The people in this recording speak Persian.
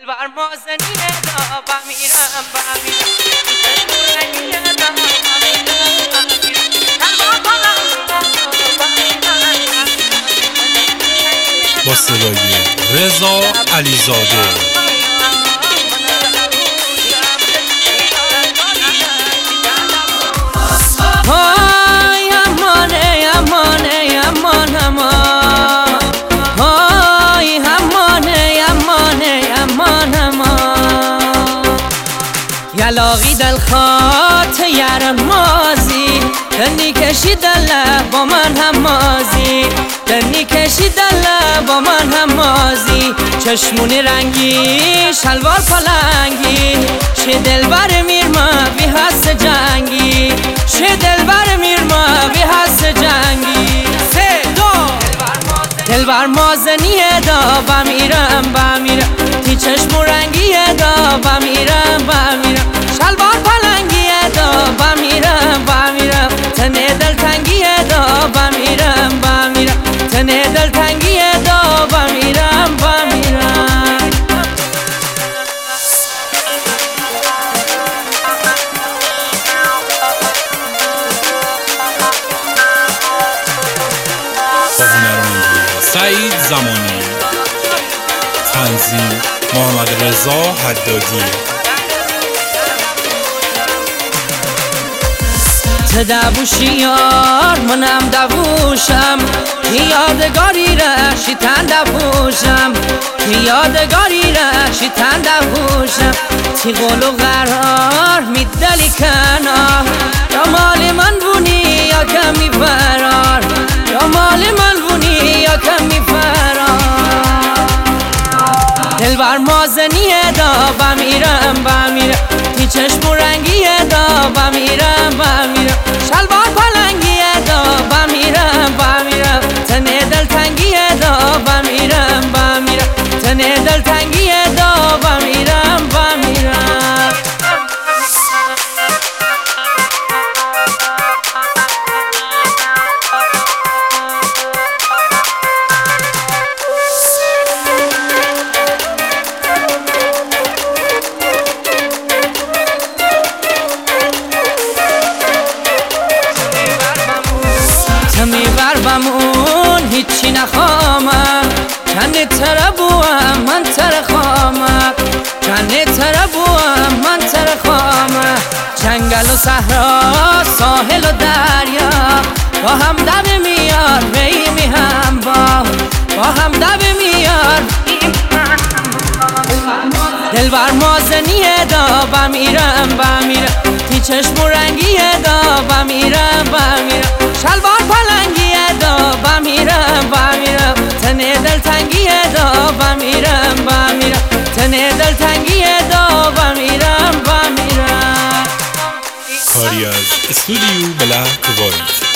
دلبر مازنی دا بمیرم با صدای رضا علیزاده. یلاقی دل خاط یر مازی دنی کشی دل با من هم مازی دنی کشی دل با من هم مازی چشمونی رنگی شلوار پلنگی شه دلبر میرما بی حس جنگی شه دلبر میرما بی حس جنگی سه دو دلبر مازنیه دا بمیرم تی چشمو رنگیه دا بمیرم شلوار پلنگیه دا بمیرم تنه دل تنگیه دا بمیرم تنه دل تنگیه دا بمیرم با هنرمندی سعید زمانی، تنظیم محمد رضا حدادی. تدوشی یار منم دوشم که یادگاری رشی تن دوشم که یادگاری رشی تن دوشم تی قول و قرار میدلی کنار یا مال من بونی یا کمی فرار یا مال من بونی یا کمی فرار دلبر مازنیه دا بمیرم تی چشم رنگیه دا بمیرم شلوار پلنگیه دا بمیرم تنه دل تنگیه دا بمیرم تنه دل تنگیه دا بمیرم میبر بمون هیچی نخوامم کنه تربوام من ترخوامم کنه تربوام من ترخوامم جنگل و صحرا ساحل و دریا با هم دم میار می هم با هم دم میار دلبر مازنیه دا بمیرم تی چشم رنگیه دا بمیرم شلوار پلنگیه دا بمیرم تنه دل تنگیه دا بمیرم تنه دل تنگیه دا بمیرم کاری از استودیو بلک کوایت.